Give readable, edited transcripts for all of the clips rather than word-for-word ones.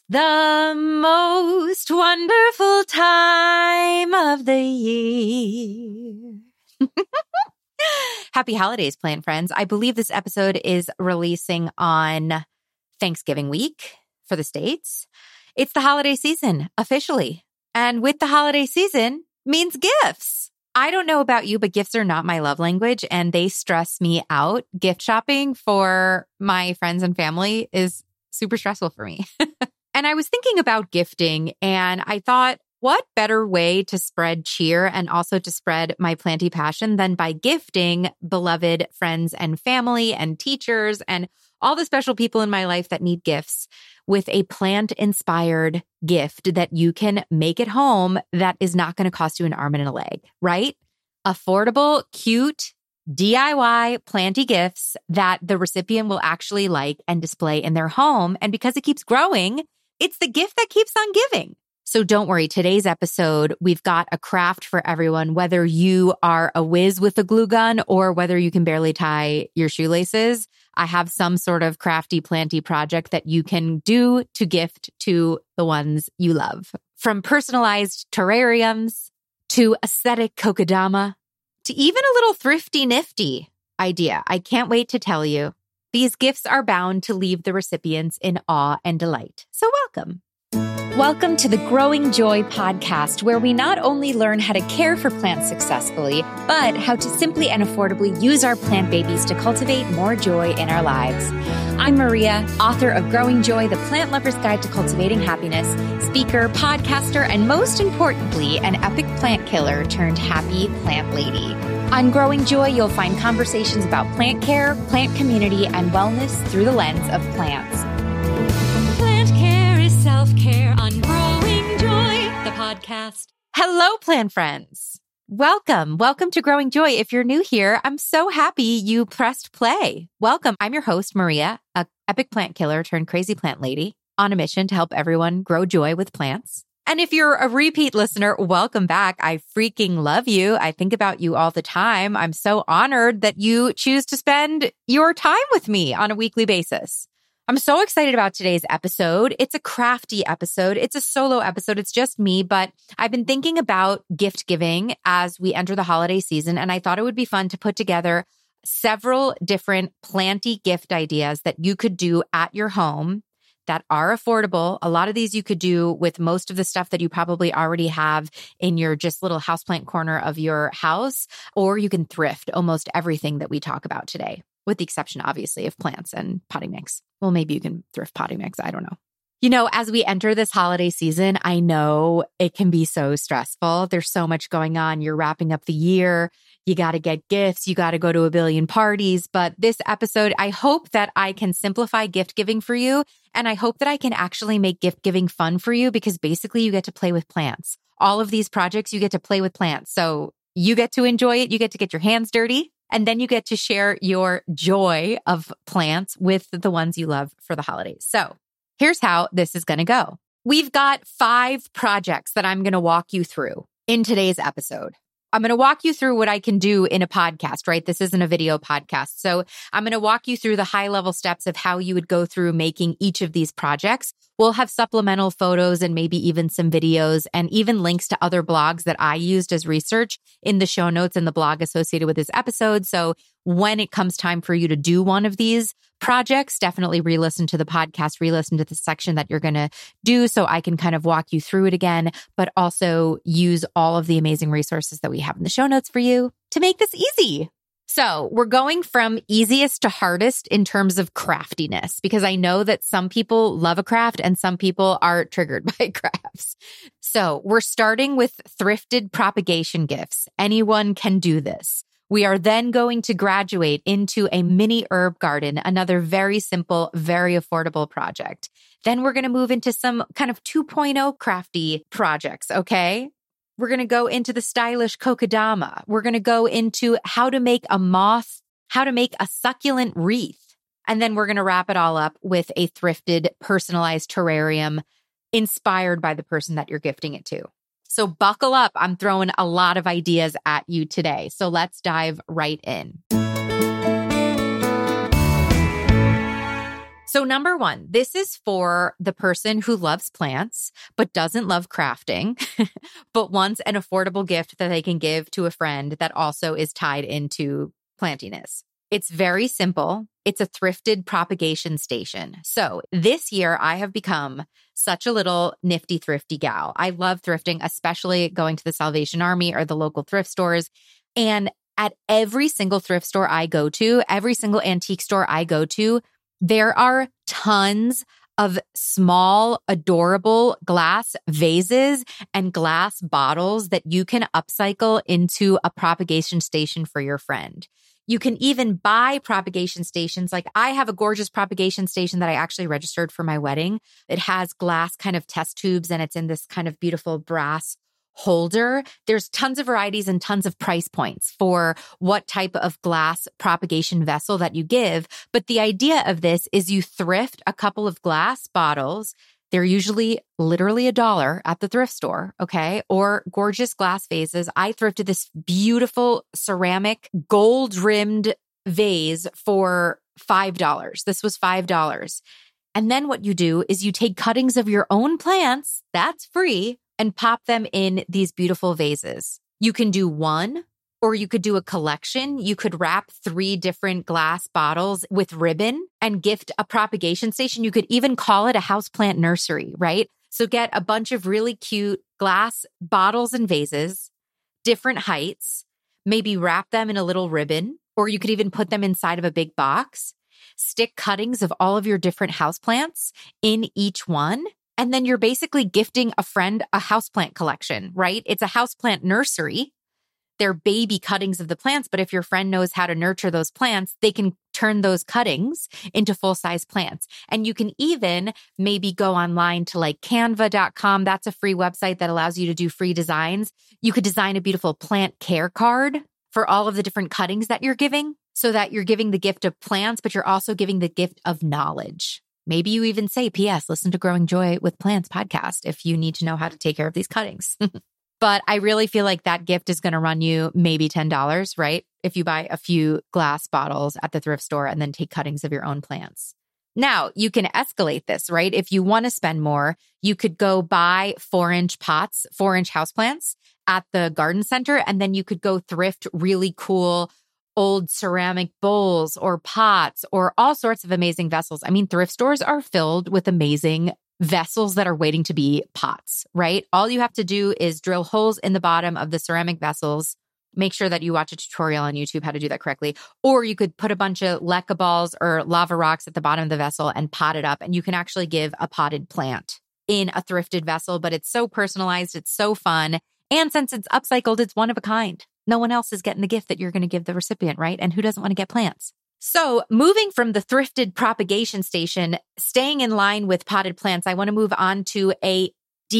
The most wonderful time of the year. Happy holidays, plant friends. I believe this episode is releasing on Thanksgiving week for the States. It's the holiday season, officially. And with the holiday season means gifts. I don't know about you, but gifts are not my love language and they stress me out. Gift shopping for my friends and family is super stressful for me. And I was thinking about gifting and I thought, what better way to spread cheer and also to spread my planty passion than by gifting beloved friends and family and teachers and all the special people in my life that need gifts with a plant-inspired gift that you can make at home that is not going to cost you an arm and a leg, right? Affordable, cute, DIY planty gifts that the recipient will actually like and display in their home. And because it keeps growing, it's the gift that keeps on giving. So don't worry, today's episode, we've got a craft for everyone, whether you are a whiz with a glue gun or whether you can barely tie your shoelaces. I have some sort of crafty, planty project that you can do to gift to the ones you love. From personalized terrariums to aesthetic kokedama to even a little thrifty nifty idea. I can't wait to tell you. These gifts are bound to leave the recipients in awe and delight. So welcome. Welcome to the Growing Joy podcast, where we not only learn how to care for plants successfully, but how to simply and affordably use our plant babies to cultivate more joy in our lives. I'm Maria, author of Growing Joy, The Plant Lover's Guide to Cultivating Happiness, speaker, podcaster, and most importantly, an epic plant killer turned happy plant lady. On Growing Joy, you'll find conversations about plant care, plant community, and wellness through the lens of plants. Plant care is self-care on Growing Joy, the podcast. Hello, plant friends. Welcome. Welcome to Growing Joy. If you're new here, I'm so happy you pressed play. Welcome. I'm your host, Maria, a epic plant killer turned crazy plant lady on a mission to help everyone grow joy with plants. And if you're a repeat listener, welcome back. I freaking love you. I think about you all the time. I'm so honored that you choose to spend your time with me on a weekly basis. I'm so excited about today's episode. It's a crafty episode. It's a solo episode. It's just me, but I've been thinking about gift giving as we enter the holiday season, and I thought it would be fun to put together several different planty gift ideas that you could do at your home that are affordable. A lot of these you could do with most of the stuff that you probably already have in your just little houseplant corner of your house, or you can thrift almost everything that we talk about today, with the exception, obviously, of plants and potting mix. Well, maybe you can thrift potting mix. I don't know. You know, as we enter this holiday season, I know it can be so stressful. There's so much going on. You're wrapping up the year. You got to get gifts. You got to go to a billion parties. But this episode, I hope that I can simplify gift giving for you. And I hope that I can actually make gift giving fun for you because basically you get to play with plants. All of these projects, you get to play with plants. So you get to enjoy it. You get to get your hands dirty. And then you get to share your joy of plants with the ones you love for the holidays. So here's how this is going to go. We've got 5 projects that I'm going to walk you through in today's episode. I'm going to walk you through what I can do in a podcast, right? This isn't a video podcast. So I'm going to walk you through the high level steps of how you would go through making each of these projects. We'll have supplemental photos and maybe even some videos and even links to other blogs that I used as research in the show notes and the blog associated with this episode. So when it comes time for you to do one of these projects, definitely re-listen to the podcast, re-listen to the section that you're going to do so I can kind of walk you through it again, but also use all of the amazing resources that we have in the show notes for you to make this easy. So we're going from easiest to hardest in terms of craftiness, because I know that some people love a craft and some people are triggered by crafts. So we're starting with thrifted propagation gifts. Anyone can do this. We are then going to graduate into a mini herb garden, another very simple, very affordable project. Then we're going to move into some kind of 2.0 crafty projects, okay? We're going to go into the stylish kokedama. We're going to go into how to make a moth, how to make a succulent wreath. And then we're going to wrap it all up with a thrifted, personalized terrarium inspired by the person that you're gifting it to. So buckle up. I'm throwing a lot of ideas at you today. So let's dive right in. So number one, this is for the person who loves plants, but doesn't love crafting, but wants an affordable gift that they can give to a friend that also is tied into plantiness. It's very simple. It's a thrifted propagation station. So this year I have become such a little nifty, thrifty gal. I love thrifting, especially going to the Salvation Army or the local thrift stores. And at every single thrift store I go to, every single antique store I go to, there are tons of small, adorable glass vases and glass bottles that you can upcycle into a propagation station for your friend. You can even buy propagation stations. Like I have a gorgeous propagation station that I actually registered for my wedding. It has glass kind of test tubes and it's in this kind of beautiful brass holder. There's tons of varieties and tons of price points for what type of glass propagation vessel that you give. But the idea of this is you thrift a couple of glass bottles. They're usually literally $1 at the thrift store, okay? Or gorgeous glass vases. I thrifted this beautiful ceramic gold-rimmed vase for $5. This was $5. And then what you do is you take cuttings of your own plants, that's free, and pop them in these beautiful vases. You can do one, or you could do a collection. You could wrap 3 different glass bottles with ribbon and gift a propagation station. You could even call it a houseplant nursery, right? So get a bunch of really cute glass bottles and vases, different heights, maybe wrap them in a little ribbon, or you could even put them inside of a big box. Stick cuttings of all of your different houseplants in each one. And then you're basically gifting a friend a houseplant collection, right? It's a houseplant nursery. They're baby cuttings of the plants, but if your friend knows how to nurture those plants, they can turn those cuttings into full-size plants. And you can even maybe go online to like canva.com. That's a free website that allows you to do free designs. You could design a beautiful plant care card for all of the different cuttings that you're giving so that you're giving the gift of plants, but you're also giving the gift of knowledge. Maybe you even say, P.S., listen to Growing Joy with Plants podcast if you need to know how to take care of these cuttings. But I really feel like that gift is going to run you maybe $10, right? If you buy a few glass bottles at the thrift store and then take cuttings of your own plants. Now, you can escalate this, right? If you want to spend more, you could go buy 4-inch pots, 4-inch houseplants at the garden center, and then you could go thrift really cool old ceramic bowls or pots or all sorts of amazing vessels. I mean, thrift stores are filled with amazing vessels that are waiting to be pots, right? All you have to do is drill holes in the bottom of the ceramic vessels. Make sure that you watch a tutorial on YouTube how to do that correctly. Or you could put a bunch of leca balls or lava rocks at the bottom of the vessel and pot it up. And you can actually give a potted plant in a thrifted vessel, but it's so personalized. It's so fun. And since it's upcycled, it's one of a kind. No one else is getting the gift that you're going to give the recipient, right? And who doesn't want to get plants? So moving from the thrifted propagation station, staying in line with potted plants, I want to move on to a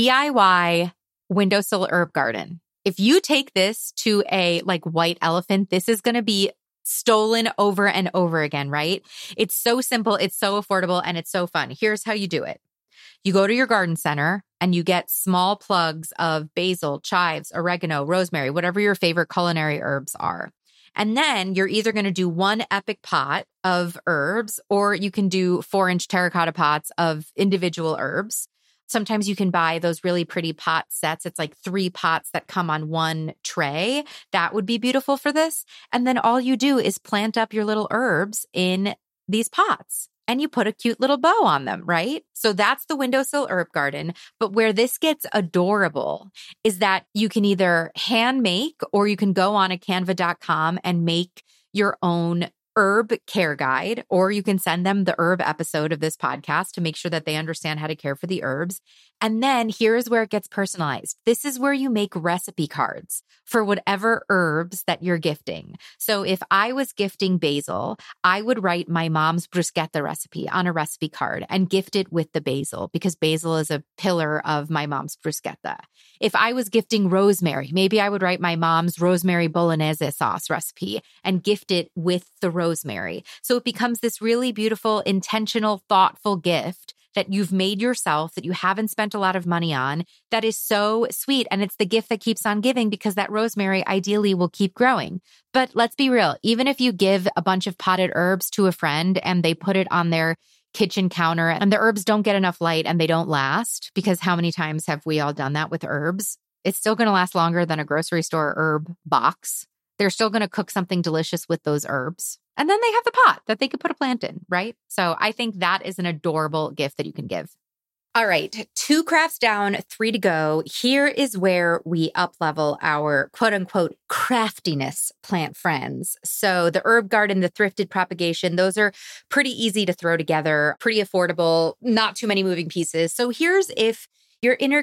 DIY windowsill herb garden. If you take this to a like white elephant, this is going to be stolen over and over again, right? It's so simple, it's so affordable, and it's so fun. Here's how you do it. You go to your garden center and you get small plugs of basil, chives, oregano, rosemary, whatever your favorite culinary herbs are. And then you're either going to do one epic pot of herbs, or you can do 4-inch terracotta pots of individual herbs. Sometimes you can buy those really pretty pot sets. It's like 3 pots that come on one tray. That would be beautiful for this. And then all you do is plant up your little herbs in these pots. And you put a cute little bow on them, right? So that's the windowsill herb garden. But where this gets adorable is that you can either hand make or you can go on a canva.com and make your own herb care guide, or you can send them the herb episode of this podcast to make sure that they understand how to care for the herbs. And then here's where it gets personalized. This is where you make recipe cards for whatever herbs that you're gifting. So if I was gifting basil, I would write my mom's bruschetta recipe on a recipe card and gift it with the basil because basil is a pillar of my mom's bruschetta. If I was gifting rosemary, maybe I would write my mom's rosemary bolognese sauce recipe and gift it with the rosemary. So it becomes this really beautiful, intentional, thoughtful gift that you've made yourself, that you haven't spent a lot of money on, that is so sweet. And it's the gift that keeps on giving because that rosemary ideally will keep growing. But let's be real, even if you give a bunch of potted herbs to a friend and they put it on their kitchen counter and the herbs don't get enough light and they don't last, because how many times have we all done that with herbs? It's still going to last longer than a grocery store herb box. They're still going to cook something delicious with those herbs. And then they have the pot that they could put a plant in, right? So I think that is an adorable gift that you can give. All right, 2 crafts down, 3 to go. Here is where we up-level our quote-unquote craftiness plant friends. So the herb garden, the thrifted propagation, those are pretty easy to throw together, pretty affordable, not too many moving pieces. So here's if your inner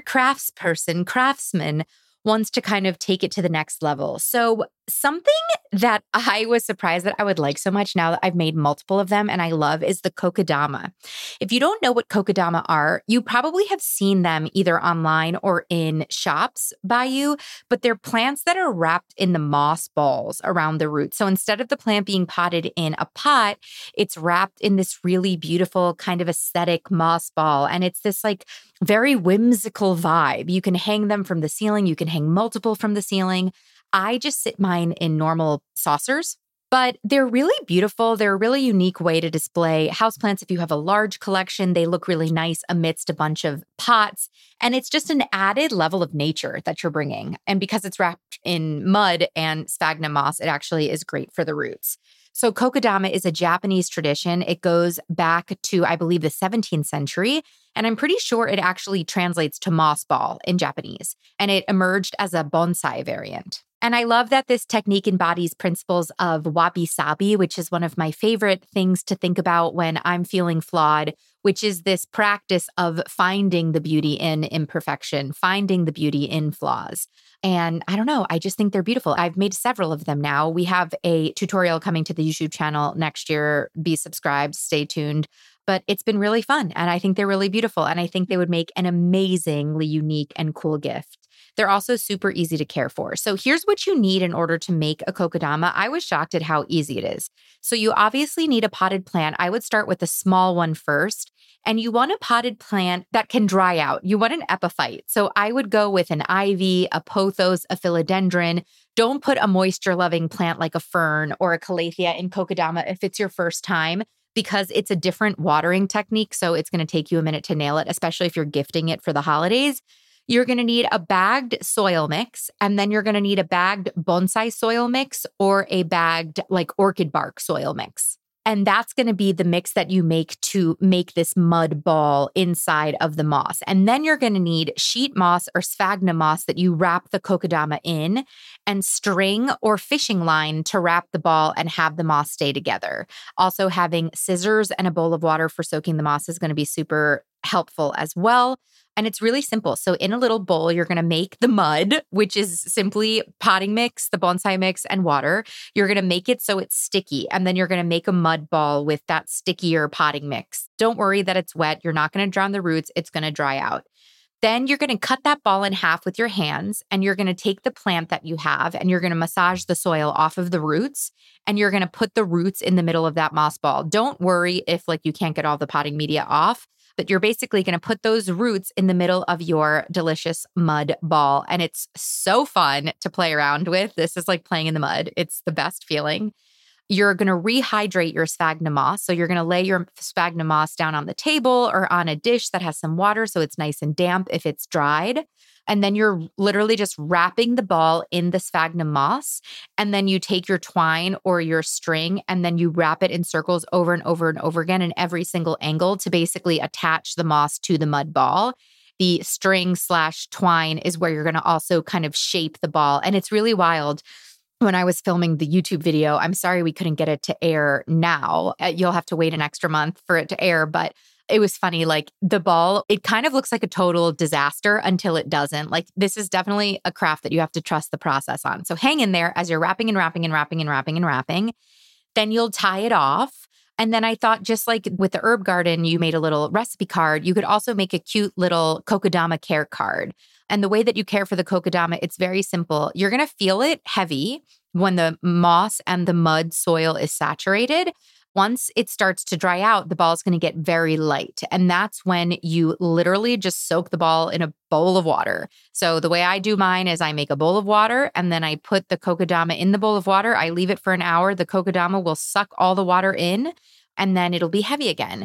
craftsman wants to kind of take it to the next level. So something that I was surprised that I would like so much now that I've made multiple of them and I love is the kokedama. If you don't know what kokedama are, you probably have seen them either online or in shops by you, but they're plants that are wrapped in the moss balls around the root. So instead of the plant being potted in a pot, it's wrapped in this really beautiful kind of aesthetic moss ball. And it's this like very whimsical vibe. You can hang them from the ceiling. You can hang multiple from the ceiling. I just sit mine in normal saucers, but they're really beautiful. They're a really unique way to display houseplants. If you have a large collection, they look really nice amidst a bunch of pots. And it's just an added level of nature that you're bringing. And because it's wrapped in mud and sphagnum moss, it actually is great for the roots. So kokedama is a Japanese tradition. It goes back to, I believe, the 17th century. And I'm pretty sure it actually translates to moss ball in Japanese. And it emerged as a bonsai variant. And I love that this technique embodies principles of wabi-sabi, which is one of my favorite things to think about when I'm feeling flawed, which is this practice of finding the beauty in imperfection, finding the beauty in flaws. And I don't know, I just think they're beautiful. I've made several of them now. We have a tutorial coming to the YouTube channel next year. Be subscribed, stay tuned. But it's been really fun. And I think they're really beautiful. And I think they would make an amazingly unique and cool gift. They're also super easy to care for. So here's what you need in order to make a kokedama. I was shocked at how easy it is. So you obviously need a potted plant. I would start with a small one first. And you want a potted plant that can dry out. You want an epiphyte. So I would go with an ivy, a pothos, a philodendron. Don't put a moisture-loving plant like a fern or a calathea in kokedama if it's your first time, because it's a different watering technique. So it's going to take you a minute to nail it, especially if you're gifting it for the holidays. You're going to need a bagged soil mix, and then you're going to need a bagged bonsai soil mix or a bagged like orchid bark soil mix. And that's going to be the mix that you make to make this mud ball inside of the moss. And then you're going to need sheet moss or sphagnum moss that you wrap the kokedama in, and string or fishing line to wrap the ball and have the moss stay together. Also, having scissors and a bowl of water for soaking the moss is going to be super helpful as well. And it's really simple. So in a little bowl, you're going to make the mud, which is simply potting mix, the bonsai mix, and water. You're going to make it so it's sticky. And then you're going to make a mud ball with that stickier potting mix. Don't worry that it's wet. You're not going to drown the roots. It's going to dry out. Then you're going to cut that ball in half with your hands, and you're going to take the plant that you have and you're going to massage the soil off of the roots, and you're going to put the roots in the middle of that moss ball. Don't worry if like you can't get all the potting media off, but you're basically going to put those roots in the middle of your delicious mud ball. And it's so fun to play around with. This is like playing in the mud. It's the best feeling. You're going to rehydrate your sphagnum moss. So you're going to lay your sphagnum moss down on the table or on a dish that has some water so it's nice and damp if it's dried. And then you're literally just wrapping the ball in the sphagnum moss. And then you take your twine or your string and then you wrap it in circles over and over and over again in every single angle to basically attach the moss to the mud ball. The string/twine is where you're going to also kind of shape the ball. And it's really wild. When I was filming the YouTube video, I'm sorry we couldn't get it to air now. You'll have to wait an extra month for it to air, but it was funny. Like the ball, it kind of looks like a total disaster until it doesn't. Like this is definitely a craft that you have to trust the process on. So hang in there as you're wrapping and wrapping and wrapping and wrapping and wrapping. Then you'll tie it off. And then I thought, just like with the herb garden, you made a little recipe card. You could also make a cute little kokedama care card. And the way that you care for the kokedama, it's very simple. You're going to feel it heavy when the moss and the mud soil is saturated. Once it starts to dry out, the ball is going to get very light. And that's when you literally just soak the ball in a bowl of water. So the way I do mine is I make a bowl of water and then I put the kokedama in the bowl of water. I leave it for an hour. The kokedama will suck all the water in and then it'll be heavy again.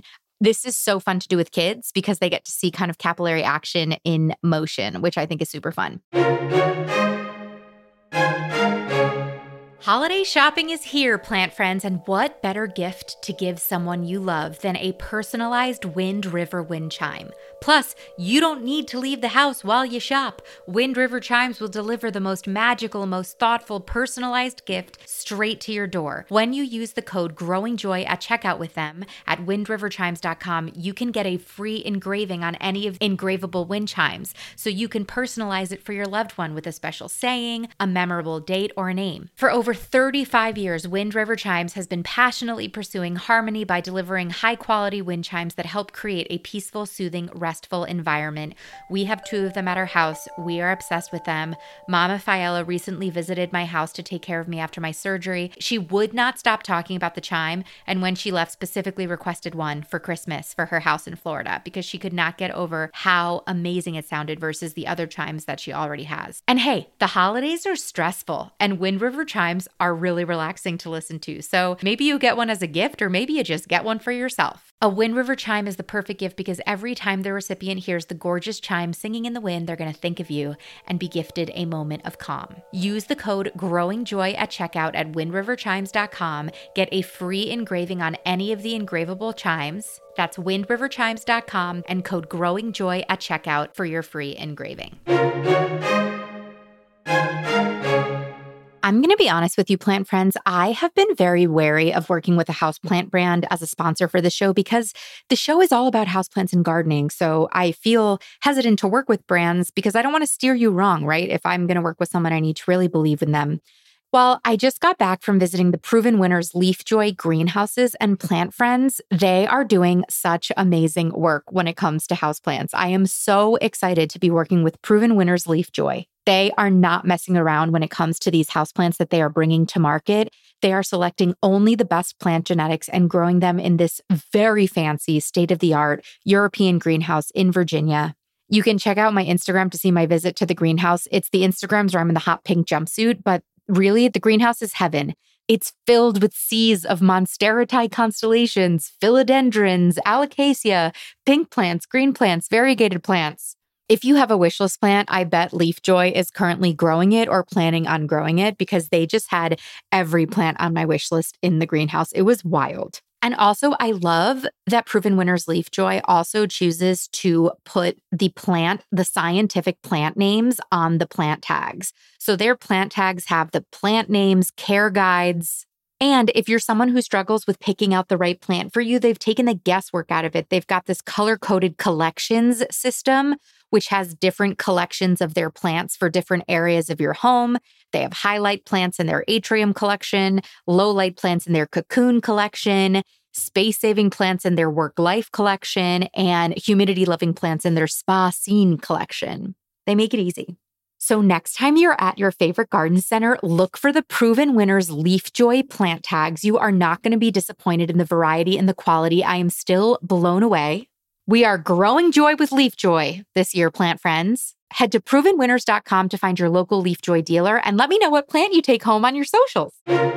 This is so fun to do with kids because they get to see kind of capillary action in motion, which I think is super fun. Holiday shopping is here, plant friends, and what better gift to give someone you love than a personalized Wind River wind chime? Plus, you don't need to leave the house while you shop. Wind River chimes will deliver the most magical, most thoughtful, personalized gift straight to your door. When you use the code GROWINGJOY at checkout with them at windriverchimes.com, you can get a free engraving on any of engravable wind chimes, so you can personalize it for your loved one with a special saying, a memorable date, or a name. For over 35 years, Wind River Chimes has been passionately pursuing harmony by delivering high-quality wind chimes that help create a peaceful, soothing, restful environment. We have 2 of them at our house. We are obsessed with them. Mama Fiella recently visited my house to take care of me after my surgery. She would not stop talking about the chime, and when she left, specifically requested one for Christmas for her house in Florida because she could not get over how amazing it sounded versus the other chimes that she already has. And hey, the holidays are stressful, and Wind River Chimes are really relaxing to listen to. So maybe you get one as a gift, or maybe you just get one for yourself. A Wind River chime is the perfect gift because every time the recipient hears the gorgeous chime singing in the wind, they're going to think of you and be gifted a moment of calm. Use the code GROWINGJOY at checkout at windriverchimes.com. Get a free engraving on any of the engravable chimes. That's windriverchimes.com and code GROWINGJOY at checkout for your free engraving. I'm going to be honest with you, plant friends. I have been very wary of working with a houseplant brand as a sponsor for the show because the show is all about houseplants and gardening. So I feel hesitant to work with brands because I don't want to steer you wrong, right? If I'm going to work with someone, I need to really believe in them. Well, I just got back from visiting the Proven Winners LeafJoy greenhouses, and plant friends, they are doing such amazing work when it comes to houseplants. I am so excited to be working with Proven Winners LeafJoy. They are not messing around when it comes to these houseplants that they are bringing to market. They are selecting only the best plant genetics and growing them in this very fancy, state-of-the-art European greenhouse in Virginia. You can check out my Instagram to see my visit to the greenhouse. It's the Instagrams where I'm in the hot pink jumpsuit, but really, the greenhouse is heaven. It's filled with seas of monstera constellations, philodendrons, alocasia, pink plants, green plants, variegated plants. If you have a wish list plant, I bet LeafJoy is currently growing it or planning on growing it because they just had every plant on my wish list in the greenhouse. It was wild. And also, I love that Proven Winners LeafJoy also chooses to put the scientific plant names on the plant tags. So their plant tags have the plant names, care guides. And if you're someone who struggles with picking out the right plant for you, they've taken the guesswork out of it. They've got this color-coded collections system, which has different collections of their plants for different areas of your home. They have highlight plants in their atrium collection, low light plants in their cocoon collection, space-saving plants in their work-life collection, and humidity-loving plants in their spa scene collection. They make it easy. So next time you're at your favorite garden center, look for the Proven Winners LeafJoy plant tags. You are not going to be disappointed in the variety and the quality. I am still blown away. We are growing joy with LeafJoy this year, plant friends. Head to provenwinners.com to find your local LeafJoy dealer and let me know what plant you take home on your socials.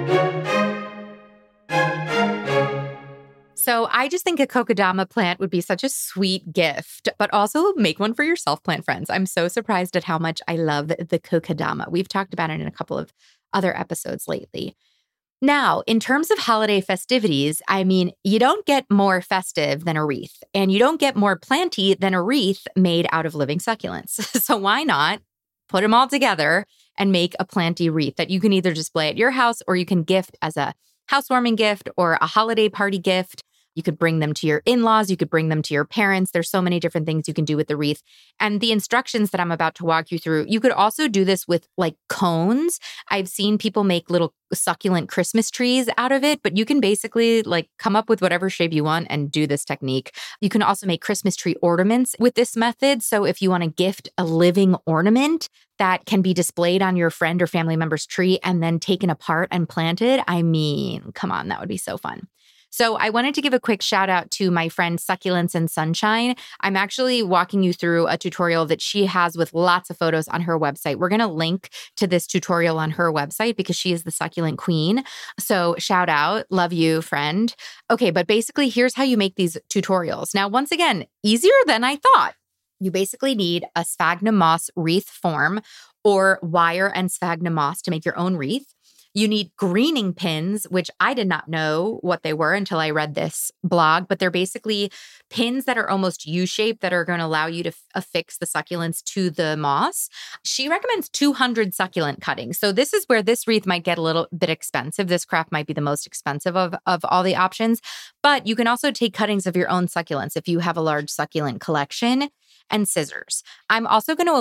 So I just think a Kokedama plant would be such a sweet gift, but also make one for yourself, plant friends. I'm so surprised at how much I love the Kokedama. We've talked about it in a couple of other episodes lately. Now, in terms of holiday festivities, I mean, you don't get more festive than a wreath, and you don't get more planty than a wreath made out of living succulents. So why not put them all together and make a planty wreath that you can either display at your house or you can gift as a housewarming gift or a holiday party gift. You could bring them to your in-laws. You could bring them to your parents. There's so many different things you can do with the wreath. And the instructions that I'm about to walk you through, you could also do this with like cones. I've seen people make little succulent Christmas trees out of it, but you can basically like come up with whatever shape you want and do this technique. You can also make Christmas tree ornaments with this method. So if you want to gift a living ornament that can be displayed on your friend or family member's tree and then taken apart and planted, I mean, come on, that would be so fun. So I wanted to give a quick shout out to my friend Succulents and Sunshine. I'm actually walking you through a tutorial that she has with lots of photos on her website. We're going to link to this tutorial on her website because she is the succulent queen. So shout out, love you, friend. Okay, but basically here's how you make these tutorials. Now, once again, easier than I thought. You basically need a sphagnum moss wreath form or wire and sphagnum moss to make your own wreath. You need greening pins, which I did not know what they were until I read this blog, but they're basically pins that are almost U-shaped that are going to allow you to affix the succulents to the moss. She recommends 200 succulent cuttings. So this is where this wreath might get a little bit expensive. This craft might be the most expensive of all the options, but you can also take cuttings of your own succulents if you have a large succulent collection. And scissors. I'm also going to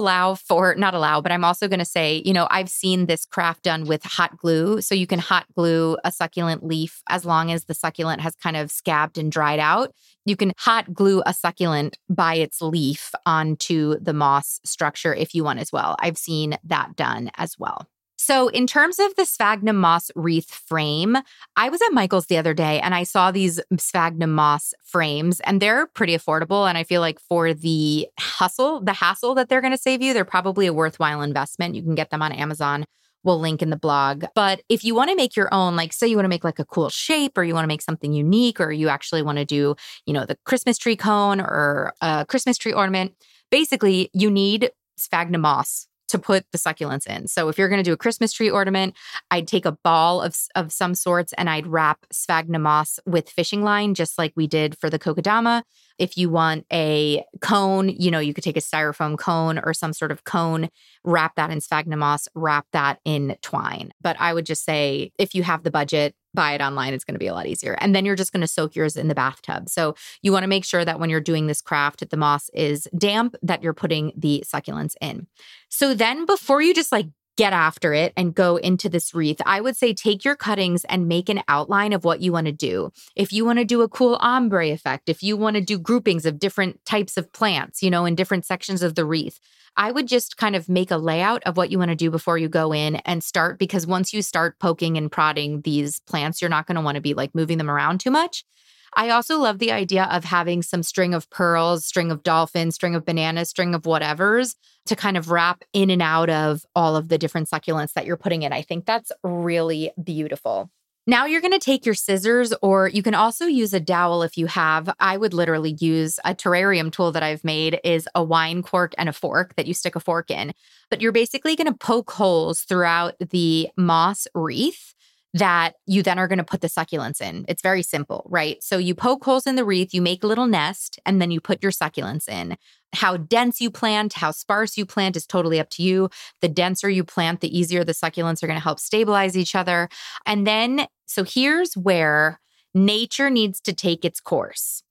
I'm also going to say, I've seen this craft done with hot glue. So you can hot glue a succulent leaf as long as the succulent has kind of scabbed and dried out. You can hot glue a succulent by its leaf onto the moss structure if you want as well. I've seen that done as well. So in terms of the sphagnum moss wreath frame, I was at Michael's the other day and I saw these sphagnum moss frames and they're pretty affordable. And I feel like for the hassle that they're going to save you, they're probably a worthwhile investment. You can get them on Amazon. We'll link in the blog. But if you want to make your own, like say you want to make like a cool shape or you want to make something unique or you actually want to do, the Christmas tree cone or a Christmas tree ornament, basically you need sphagnum moss to put the succulents in. So if you're going to do a Christmas tree ornament, I'd take a ball of some sorts and I'd wrap sphagnum moss with fishing line, just like we did for the kokedama. If you want a cone, you could take a styrofoam cone or some sort of cone, wrap that in sphagnum moss, wrap that in twine. But I would just say, if you have the budget, buy it online. It's going to be a lot easier. And then you're just going to soak yours in the bathtub. So you want to make sure that when you're doing this craft, the moss is damp, that you're putting the succulents in. So then before you just get after it and go into this wreath, I would say take your cuttings and make an outline of what you want to do. If you want to do a cool ombre effect, if you want to do groupings of different types of plants, in different sections of the wreath, I would just kind of make a layout of what you want to do before you go in and start, because once you start poking and prodding these plants, you're not going to want to be moving them around too much. I also love the idea of having some string of pearls, string of dolphins, string of bananas, string of whatevers to kind of wrap in and out of all of the different succulents that you're putting in. I think that's really beautiful. Now you're going to take your scissors, or you can also use a dowel if you have. I would literally use a terrarium tool that I've made is a wine cork and a fork that you stick a fork in. But you're basically going to poke holes throughout the moss wreath that you then are going to put the succulents in. It's very simple, right? So you poke holes in the wreath, you make a little nest, and then you put your succulents in. How dense you plant, how sparse you plant is totally up to you. The denser you plant, the easier the succulents are going to help stabilize each other. And then, so here's where nature needs to take its course.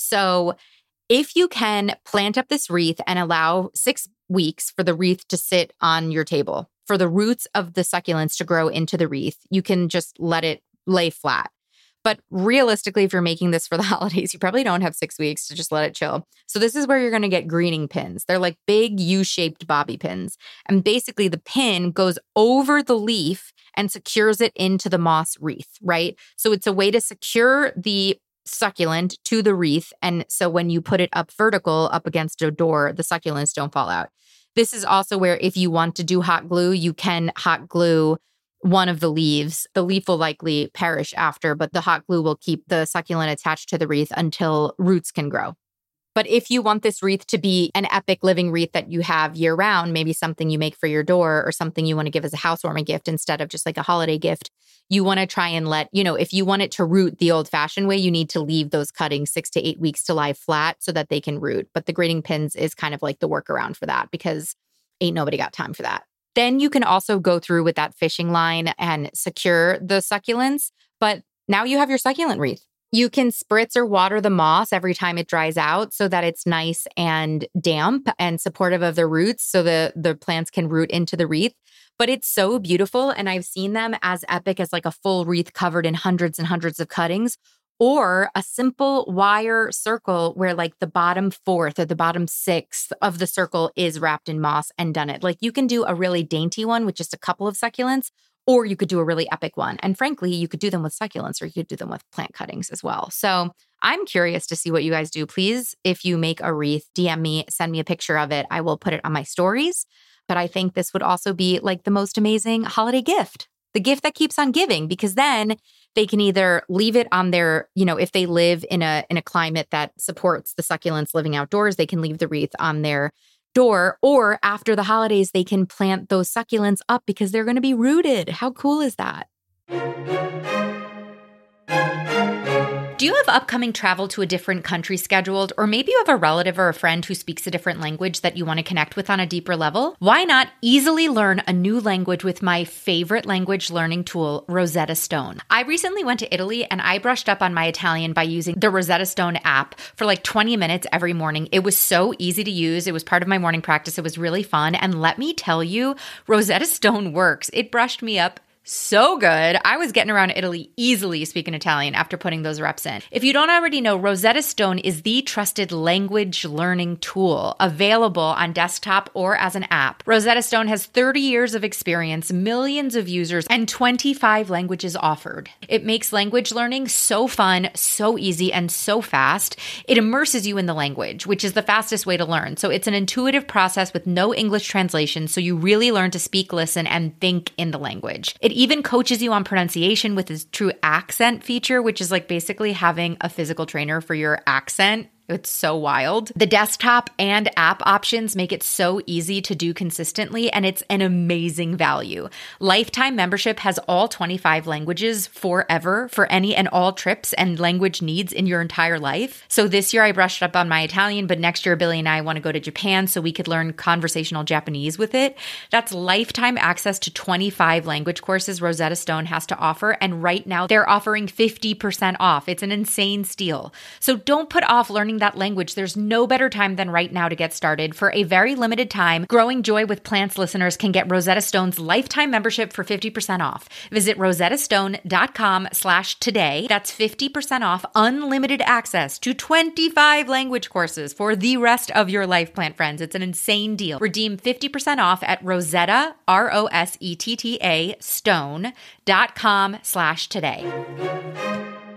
So if you can plant up this wreath and allow 6 weeks for the wreath to sit on your table, for the roots of the succulents to grow into the wreath, you can just let it lay flat. But realistically, if you're making this for the holidays, you probably don't have 6 weeks to just let it chill. So this is where you're going to get greening pins. They're like big U-shaped bobby pins. And basically the pin goes over the leaf and secures it into the moss wreath, right? So it's a way to secure the succulent to the wreath. And so when you put it up vertical, up against a door, the succulents don't fall out. This is also where if you want to do hot glue, you can hot glue one of the leaves. The leaf will likely perish after, but the hot glue will keep the succulent attached to the wreath until roots can grow. But if you want this wreath to be an epic living wreath that you have year round, maybe something you make for your door or something you want to give as a housewarming gift instead of just like a holiday gift, you want to try and if you want it to root the old fashioned way, you need to leave those cuttings 6 to 8 weeks to lie flat so that they can root. But the grating pins is kind of like the workaround for that because ain't nobody got time for that. Then you can also go through with that fishing line and secure the succulents. But now you have your succulent wreath. You can spritz or water the moss every time it dries out so that it's nice and damp and supportive of the roots so the plants can root into the wreath. But it's so beautiful. And I've seen them as epic as like a full wreath covered in hundreds and hundreds of cuttings, or a simple wire circle where like the bottom fourth or the bottom sixth of the circle is wrapped in moss and done it. Like you can do a really dainty one with just a couple of succulents, or you could do a really epic one. And frankly, you could do them with succulents or you could do them with plant cuttings as well. So I'm curious to see what you guys do. Please, if you make a wreath, DM me, send me a picture of it. I will put it on my stories. But I think this would also be like the most amazing holiday gift, the gift that keeps on giving, because then they can either leave it on their, if they live in a climate that supports the succulents living outdoors, they can leave the wreath on their door, or after the holidays, they can plant those succulents up because they're going to be rooted. How cool is that? Do you have upcoming travel to a different country scheduled? Or maybe you have a relative or a friend who speaks a different language that you want to connect with on a deeper level? Why not easily learn a new language with my favorite language learning tool, Rosetta Stone? I recently went to Italy and I brushed up on my Italian by using the Rosetta Stone app for like 20 minutes every morning. It was so easy to use. It was part of my morning practice. It was really fun. And let me tell you, Rosetta Stone works. It brushed me up so good. I was getting around Italy easily speaking Italian after putting those reps in. If you don't already know, Rosetta Stone is the trusted language learning tool available on desktop or as an app. Rosetta Stone has 30 years of experience, millions of users, and 25 languages offered. It makes language learning so fun, so easy, and so fast. It immerses you in the language, which is the fastest way to learn. So it's an intuitive process with no English translation, so you really learn to speak, listen, and think in the language. It even coaches you on pronunciation with its true accent feature, which is like basically having a physical trainer for your accent. It's so wild. The desktop and app options make it so easy to do consistently, and it's an amazing value. Lifetime membership has all 25 languages forever for any and all trips and language needs in your entire life. So this year I brushed up on my Italian, but next year Billy and I want to go to Japan so we could learn conversational Japanese with it. That's lifetime access to 25 language courses Rosetta Stone has to offer, and right now they're offering 50% off. It's an insane steal. So don't put off learning that language. There's no better time than right now to get started. For a very limited time, Growing Joy with Plants listeners can get Rosetta Stone's lifetime membership for 50% off. Visit rosettastone.com/today. That's 50% off unlimited access to 25 language courses for the rest of your life, plant friends. It's an insane deal. Redeem 50% off at Rosetta, ROSETTA, stone.com/today.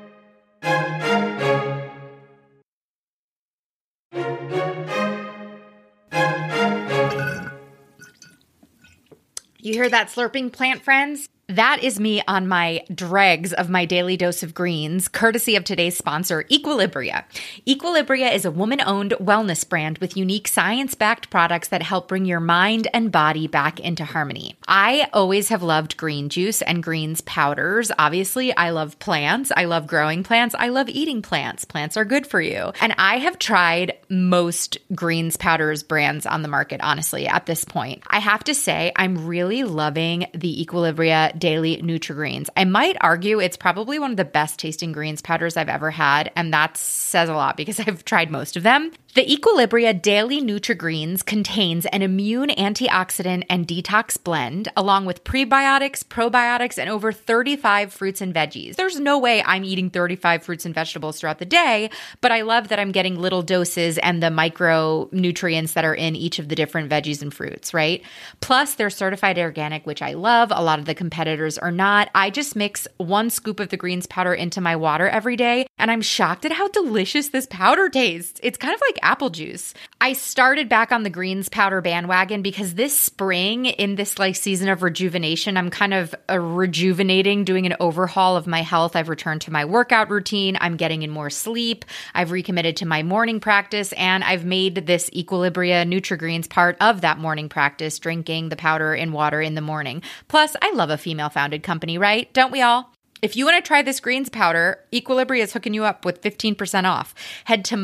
You hear that slurping, plant friends? That is me on my dregs of my daily dose of greens, courtesy of today's sponsor, Equilibria. Equilibria is a woman-owned wellness brand with unique science-backed products that help bring your mind and body back into harmony. I always have loved green juice and greens powders. Obviously, I love plants. I love growing plants. I love eating plants. Plants are good for you. And I have tried most greens powders brands on the market, honestly, at this point. I have to say, I'm really loving the Equilibria Daily Nutri-Greens. I might argue it's probably one of the best tasting greens powders I've ever had, and that says a lot because I've tried most of them. The Equilibria Daily Nutri-Greens contains an immune antioxidant and detox blend, along with prebiotics, probiotics, and over 35 fruits and veggies. There's no way I'm eating 35 fruits and vegetables throughout the day, but I love that I'm getting little doses and the micronutrients that are in each of the different veggies and fruits, right? Plus, they're certified organic, which I love. A lot of the competitors are not. I just mix 1 scoop of the greens powder into my water every day, and I'm shocked at how delicious this powder tastes. It's kind of like apple juice. I started back on the greens powder bandwagon because this spring, in this like season of rejuvenation, I'm kind of rejuvenating, doing an overhaul of my health. I've returned to my workout routine. I'm getting in more sleep. I've recommitted to my morning practice, and I've made this Equilibria Nutri-Greens part of that morning practice, drinking the powder in water in the morning. Plus, I love a female-founded company, right? Don't we all? If you want to try this greens powder, Equilibria is hooking you up with 15% off. Head to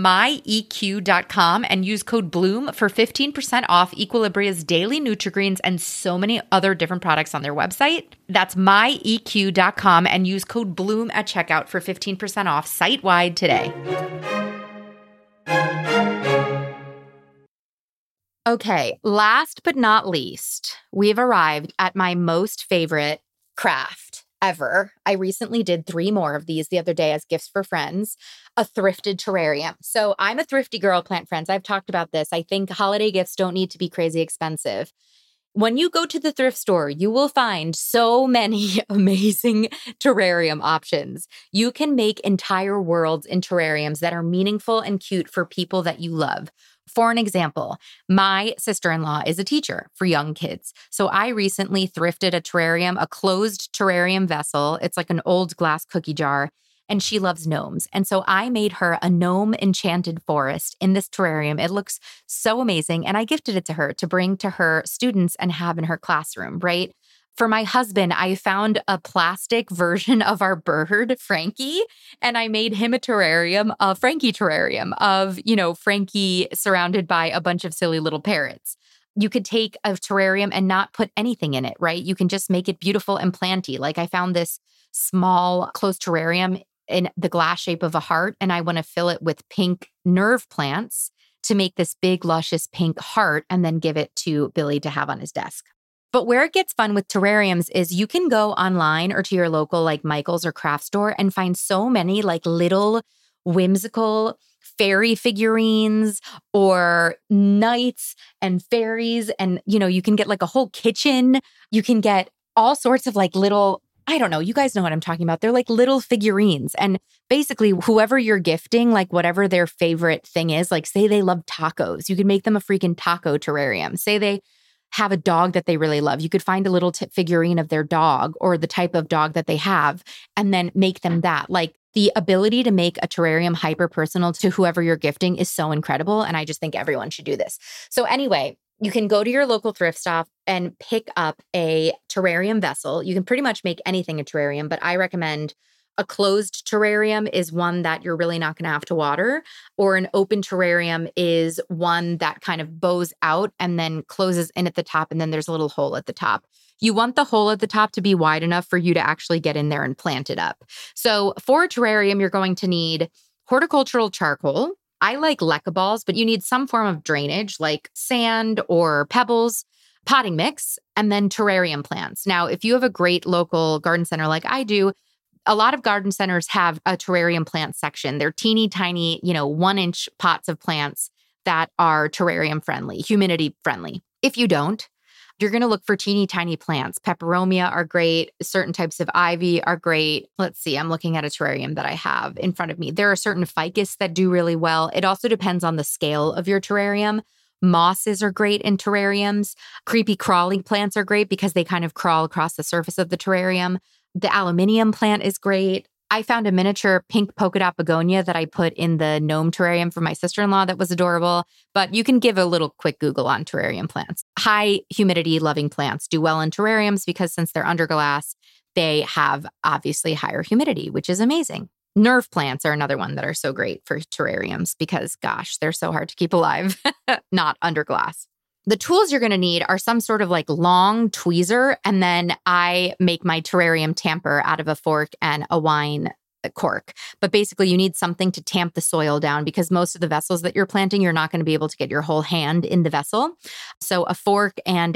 myeq.com and use code BLOOM for 15% off Equilibria's daily Nutri-Greens and so many other different products on their website. That's myeq.com and use code BLOOM at checkout for 15% off site-wide today. Okay, last but not least, we've arrived at my most favorite craft ever. I recently did 3 more of these the other day as gifts for friends, a thrifted terrarium. So I'm a thrifty girl, plant friends. I've talked about this. I think holiday gifts don't need to be crazy expensive. When you go to the thrift store, you will find so many amazing terrarium options. You can make entire worlds in terrariums that are meaningful and cute for people that you love. For an example, my sister-in-law is a teacher for young kids. So I recently thrifted a terrarium, a closed terrarium vessel. It's like an old glass cookie jar. And she loves gnomes. And so I made her a gnome enchanted forest in this terrarium. It looks so amazing. And I gifted it to her to bring to her students and have in her classroom, right? For my husband, I found a plastic version of our bird, Frankie, and I made him a terrarium, a Frankie terrarium of, Frankie surrounded by a bunch of silly little parrots. You could take a terrarium and not put anything in it, right? You can just make it beautiful and planty. Like I found this small closed terrarium in the glass shape of a heart, and I want to fill it with pink nerve plants to make this big, luscious pink heart and then give it to Billy to have on his desk. But where it gets fun with terrariums is you can go online or to your local like Michael's or craft store and find so many like little whimsical fairy figurines or knights and fairies. And, you can get like a whole kitchen. You can get all sorts of like little, I don't know, you guys know what I'm talking about. They're like little figurines. And basically, whoever you're gifting, like whatever their favorite thing is, like say they love tacos, you can make them a freaking taco terrarium. Say they have a dog that they really love. You could find a little figurine of their dog or the type of dog that they have and then make them that. Like the ability to make a terrarium hyper personal to whoever you're gifting is so incredible. And I just think everyone should do this. So anyway, you can go to your local thrift shop and pick up a terrarium vessel. You can pretty much make anything a terrarium, but I recommend a closed terrarium is one that you're really not going to have to water, or an open terrarium is one that kind of bows out and then closes in at the top, and then there's a little hole at the top. You want the hole at the top to be wide enough for you to actually get in there and plant it up. So for a terrarium, you're going to need horticultural charcoal. I like leca balls, but you need some form of drainage like sand or pebbles, potting mix, and then terrarium plants. Now, if you have a great local garden center like I do, a lot of garden centers have a terrarium plant section. They're teeny tiny, 1-inch pots of plants that are terrarium friendly, humidity friendly. If you don't, you're going to look for teeny tiny plants. Peperomia are great. Certain types of ivy are great. Let's see. I'm looking at a terrarium that I have in front of me. There are certain ficus that do really well. It also depends on the scale of your terrarium. Mosses are great in terrariums. Creepy crawling plants are great because they kind of crawl across the surface of the terrarium. The aluminium plant is great. I found a miniature pink polka dot begonia that I put in the gnome terrarium for my sister-in-law that was adorable. But you can give a little quick Google on terrarium plants. High humidity loving plants do well in terrariums because since they're under glass, they have obviously higher humidity, which is amazing. Nerve plants are another one that are so great for terrariums because, gosh, they're so hard to keep alive, not under glass. The tools you're going to need are some sort of like long tweezer, and then I make my terrarium tamper out of a fork and a wine cork. But basically, you need something to tamp the soil down because most of the vessels that you're planting, you're not going to be able to get your whole hand in the vessel. So a fork and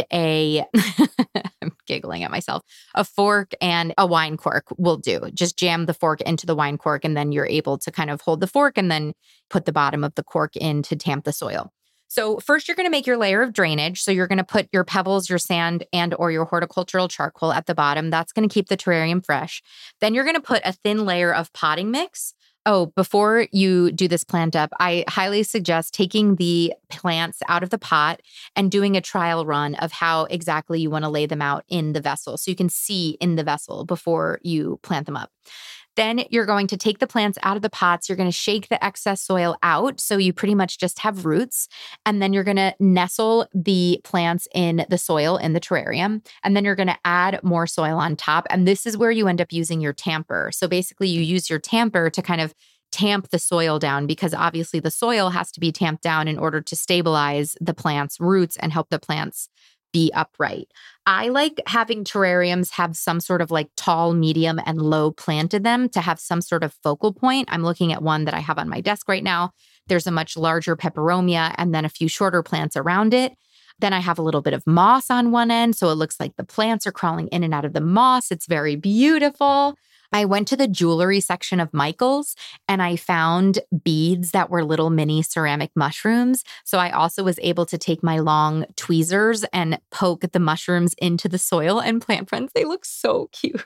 I'm giggling at myself, a fork and a wine cork will do. Just jam the fork into the wine cork, and then you're able to kind of hold the fork and then put the bottom of the cork in to tamp the soil. So first, you're going to make your layer of drainage. So you're going to put your pebbles, your sand, and or your horticultural charcoal at the bottom. That's going to keep the terrarium fresh. Then you're going to put a thin layer of potting mix. Oh, before you do this plant up, I highly suggest taking the plants out of the pot and doing a trial run of how exactly you want to lay them out in the vessel so you can see in the vessel before you plant them up. Then you're going to take the plants out of the pots. You're going to shake the excess soil out so you pretty much just have roots. And then you're going to nestle the plants in the soil in the terrarium. And then you're going to add more soil on top. And this is where you end up using your tamper. So basically you use your tamper to kind of tamp the soil down because obviously the soil has to be tamped down in order to stabilize the plant's roots and help the plants be upright. I like having terrariums have some sort of like tall, medium, and low plant in them to have some sort of focal point. I'm looking at one that I have on my desk right now. There's a much larger peperomia and then a few shorter plants around it. Then I have a little bit of moss on one end, so it looks like the plants are crawling in and out of the moss. It's very beautiful. I went to the jewelry section of Michael's and I found beads that were little mini ceramic mushrooms. So I also was able to take my long tweezers and poke the mushrooms into the soil and plant friends. They look so cute.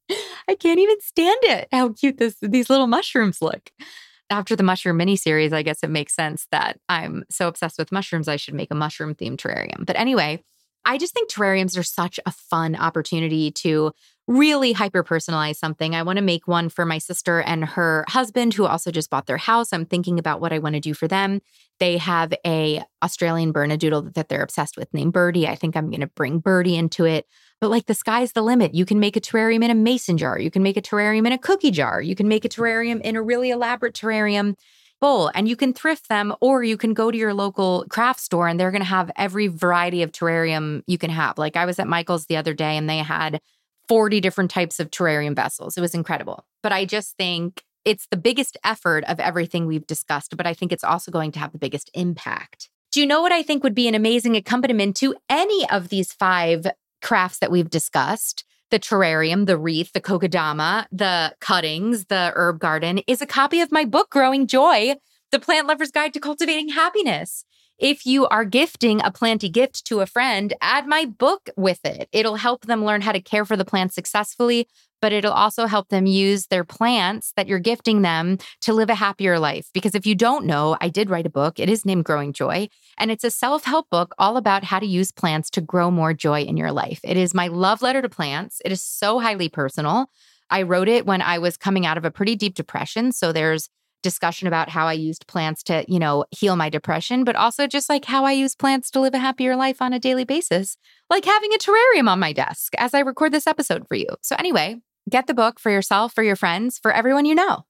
I can't even stand it, how cute these little mushrooms look. After the mushroom mini series, I guess it makes sense that I'm so obsessed with mushrooms, I should make a mushroom themed terrarium. But anyway, I just think terrariums are such a fun opportunity to really hyper-personalize something. I want to make one for my sister and her husband, who also just bought their house. I'm thinking about what I want to do for them. They have a Australian Bernedoodle that they're obsessed with named Birdie. I think I'm going to bring Birdie into it. But like the sky's the limit. You can make a terrarium in a mason jar. You can make a terrarium in a cookie jar. You can make a terrarium in a really elaborate terrarium bowl, and you can thrift them, or you can go to your local craft store and they're going to have every variety of terrarium you can have. Like I was at Michael's the other day and they had 40 different types of terrarium vessels. It was incredible. But I just think it's the biggest effort of everything we've discussed, but I think it's also going to have the biggest impact. Do you know what I think would be an amazing accompaniment to any of these 5 crafts that we've discussed? The terrarium, the wreath, the kokedama, the cuttings, the herb garden, is a copy of my book, Growing Joy, The Plant Lover's Guide to Cultivating Happiness. If you are gifting a planty gift to a friend, add my book with it. It'll help them learn how to care for the plants successfully, but it'll also help them use their plants that you're gifting them to live a happier life. Because if you don't know, I did write a book. It is named Growing Joy, and it's a self-help book all about how to use plants to grow more joy in your life. It is my love letter to plants. It is so highly personal. I wrote it when I was coming out of a pretty deep depression. So there's discussion about how I used plants to, heal my depression, but also just like how I use plants to live a happier life on a daily basis, like having a terrarium on my desk as I record this episode for you. So anyway, get the book for yourself, for your friends, for everyone you know.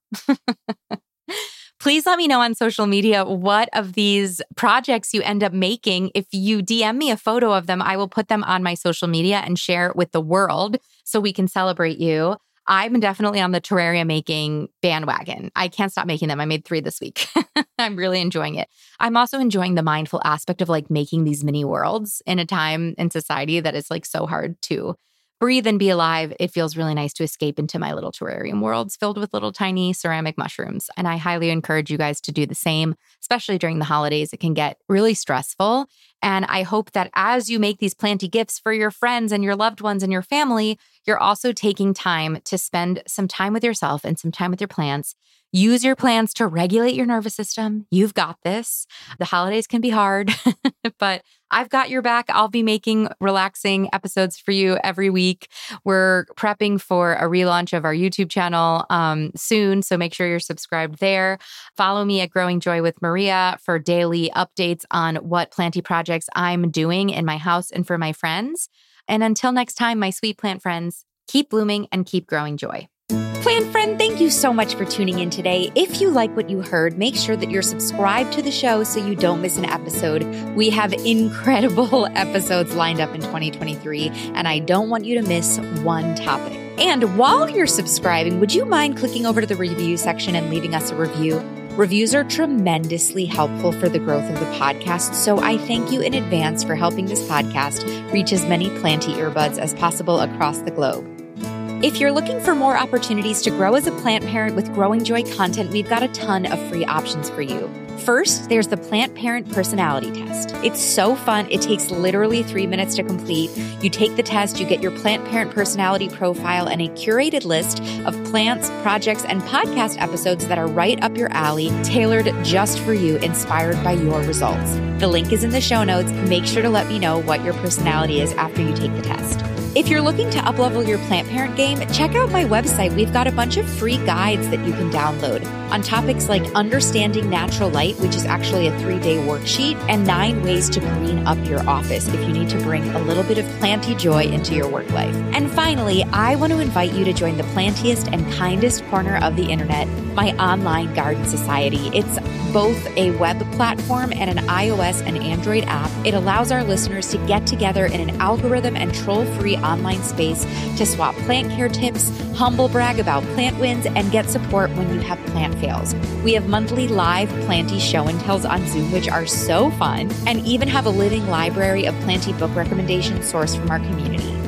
Please let me know on social media what of these projects you end up making. If you DM me a photo of them, I will put them on my social media and share it with the world so we can celebrate you. I'm definitely on the terrarium making bandwagon. I can't stop making them. I made 3 this week. I'm really enjoying it. I'm also enjoying the mindful aspect of like making these mini worlds in a time in society that is like so hard to breathe and be alive. It feels really nice to escape into my little terrarium worlds filled with little tiny ceramic mushrooms. And I highly encourage you guys to do the same, especially during the holidays. It can get really stressful. And I hope that as you make these planty gifts for your friends and your loved ones and your family, you're also taking time to spend some time with yourself and some time with your plants. Use your plants to regulate your nervous system. You've got this. The holidays can be hard, but I've got your back. I'll be making relaxing episodes for you every week. We're prepping for a relaunch of our YouTube channel soon, so make sure you're subscribed there. Follow me at Growing Joy with Maria for daily updates on what planty projects I'm doing in my house and for my friends. And until next time, my sweet plant friends, keep blooming and keep growing joy. Plant friend, thank you so much for tuning in today. If you like what you heard, make sure that you're subscribed to the show so you don't miss an episode. We have incredible episodes lined up in 2023, and I don't want you to miss one topic. And while you're subscribing, would you mind clicking over to the review section and leaving us a review? Reviews are tremendously helpful for the growth of the podcast, so I thank you in advance for helping this podcast reach as many planty earbuds as possible across the globe. If you're looking for more opportunities to grow as a plant parent with Growing Joy content, we've got a ton of free options for you. First, there's the Plant Parent Personality Test. It's so fun. It takes literally 3 minutes to complete. You take the test, you get your Plant Parent Personality profile and a curated list of plants, projects, and podcast episodes that are right up your alley, tailored just for you, inspired by your results. The link is in the show notes. Make sure to let me know what your personality is after you take the test. If you're looking to uplevel your plant parent game, check out my website. We've got a bunch of free guides that you can download on topics like understanding natural light, which is actually a 3-day worksheet, and 9 ways to green up your office if you need to bring a little bit of planty joy into your work life. And finally, I want to invite you to join the plantiest and kindest corner of the internet, my online garden society. It's both a web platform and an iOS and Android app. It allows our listeners to get together in an algorithm and troll-free online space to swap plant care tips, humble brag about plant wins, and get support when you have plant fails. We have monthly live planty show and tells on Zoom, which are so fun, and even have a living library of planty book recommendations sourced from our community.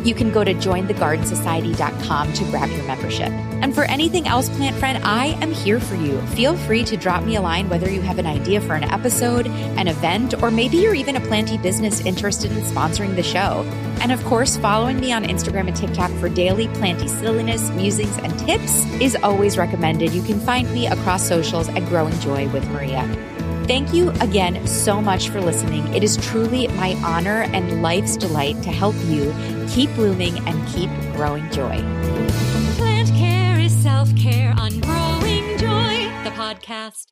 You can go to jointhegardensociety.com to grab your membership. And for anything else, Plant Friend, I am here for you. Feel free to drop me a line whether you have an idea for an episode, an event, or maybe you're even a planty business interested in sponsoring the show. And of course, following me on Instagram and TikTok for daily planty silliness, musings, and tips is always recommended. You can find me across socials at Growing Joy with Maria. Thank you again so much for listening. It is truly my honor and life's delight to help you keep blooming and keep growing joy. Plant care is self-care on Growing Joy, the podcast.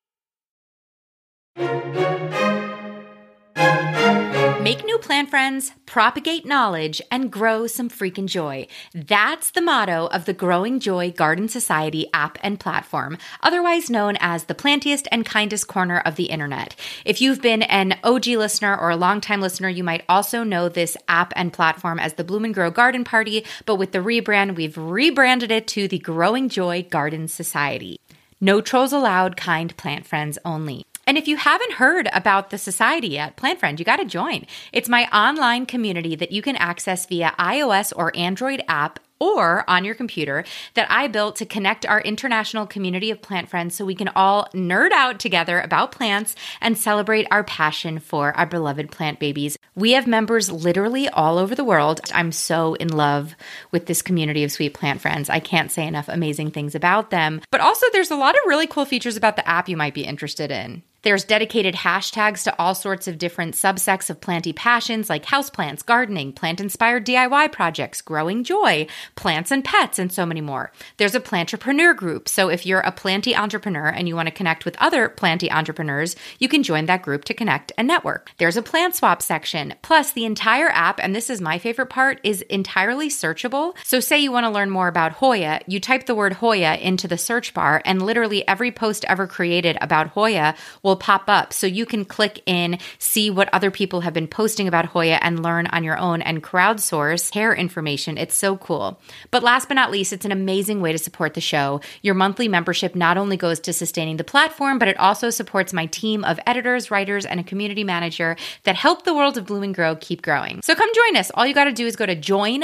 Make new plant friends, propagate knowledge, and grow some freaking joy. That's the motto of the Growing Joy Garden Society app and platform, otherwise known as the plantiest and kindest corner of the internet. If you've been an OG listener or a longtime listener, you might also know this app and platform as the Bloom and Grow Garden Party, but with the rebrand, we've rebranded it to the Growing Joy Garden Society. No trolls allowed, kind plant friends only. And if you haven't heard about the society yet, Plant Friend, you got to join. It's my online community that you can access via iOS or Android app or on your computer that I built to connect our international community of plant friends so we can all nerd out together about plants and celebrate our passion for our beloved plant babies. We have members literally all over the world. I'm so in love with this community of sweet plant friends. I can't say enough amazing things about them. But also there's a lot of really cool features about the app you might be interested in. There's dedicated hashtags to all sorts of different subsects of planty passions like houseplants, gardening, plant-inspired DIY projects, growing joy, plants and pets, and so many more. There's a plantrepreneur group, so if you're a planty entrepreneur and you want to connect with other planty entrepreneurs, you can join that group to connect and network. There's a plant swap section. Plus, the entire app, and this is my favorite part, is entirely searchable. So say you want to learn more about Hoya, you type the word Hoya into the search bar, and literally every post ever created about Hoya will pop up. So you can click in, see what other people have been posting about Hoya and learn on your own and crowdsource hair information. It's so cool. But last but not least, it's an amazing way to support the show. Your monthly membership not only goes to sustaining the platform, but it also supports my team of editors, writers, and a community manager that help the world of Bloom and Grow keep growing. So come join us. All you got to do is go to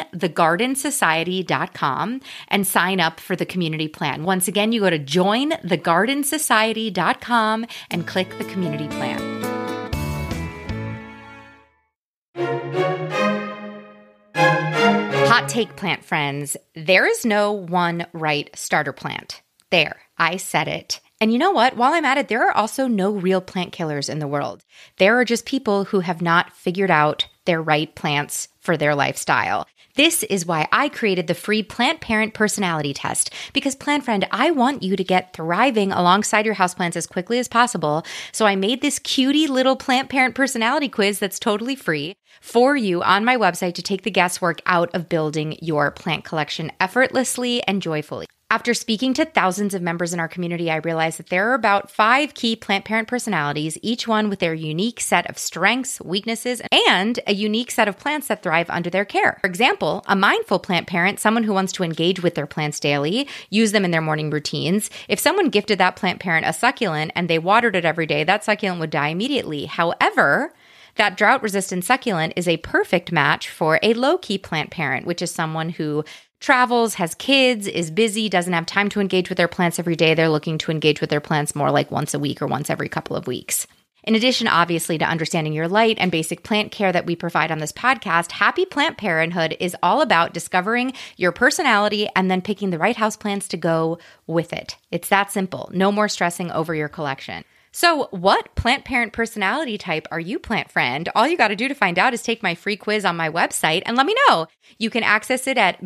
jointhegardensociety.com and sign up for the community plan. Once again, you go to jointhegardensociety.com and click the community plan. Hot take, plant friends. There is no one right starter plant. There, I said it. And you know what? While I'm at it, there are also no real plant killers in the world. There are just people who have not figured out their right plants for their lifestyle. This is why I created the free Plant Parent Personality Test. Because, Plant Friend, I want you to get thriving alongside your houseplants as quickly as possible. So I made this cutie little Plant Parent Personality quiz that's totally free for you on my website to take the guesswork out of building your plant collection effortlessly and joyfully. After speaking to thousands of members in our community, I realized that there are about 5 key plant parent personalities, each one with their unique set of strengths, weaknesses, and a unique set of plants that thrive under their care. For example, a mindful plant parent, someone who wants to engage with their plants daily, use them in their morning routines. If someone gifted that plant parent a succulent and they watered it every day, that succulent would die immediately. However, that drought-resistant succulent is a perfect match for a low-key plant parent, which is someone who travels, has kids, is busy, doesn't have time to engage with their plants every day. They're looking to engage with their plants more like once a week or once every couple of weeks. In addition, obviously, to understanding your light and basic plant care that we provide on this podcast, Happy Plant Parenthood is all about discovering your personality and then picking the right houseplants to go with it. It's that simple. No more stressing over your collection. So what plant parent personality type are you, plant friend? All you got to do to find out is take my free quiz on my website and let me know. You can access it at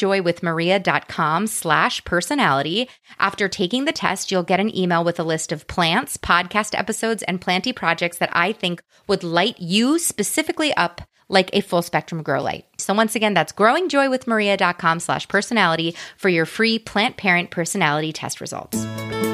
growingjoywithmaria.com/personality. After taking the test, you'll get an email with a list of plants, podcast episodes, and planty projects that I think would light you specifically up like a full spectrum grow light. So once again, that's growingjoywithmaria.com/personality for your free plant parent personality test results.